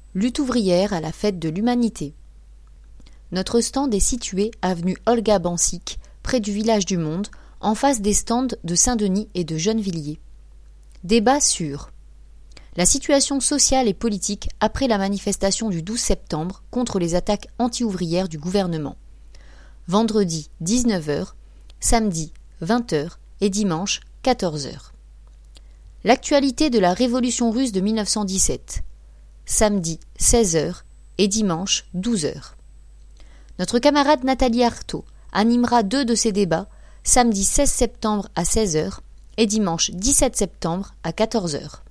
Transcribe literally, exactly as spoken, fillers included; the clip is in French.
Lutte ouvrière à la fête de l'Humanité. Notre stand est situé avenue Olga Bansik, près du village du Monde, en face des stands de Saint-Denis et de Gennevilliers. Débat sur la situation sociale et politique après la manifestation du douze septembre contre les attaques anti-ouvrières du gouvernement. Vendredi dix-neuf heures, samedi vingt heures et dimanche quatorze heures. L'actualité de la révolution russe de mille neuf cent dix-sept. Samedi seize heures et dimanche douze heures. Notre camarade Nathalie Arthaud animera deux de ces débats, samedi seize septembre à seize heures et dimanche dix-sept septembre à quatorze heures.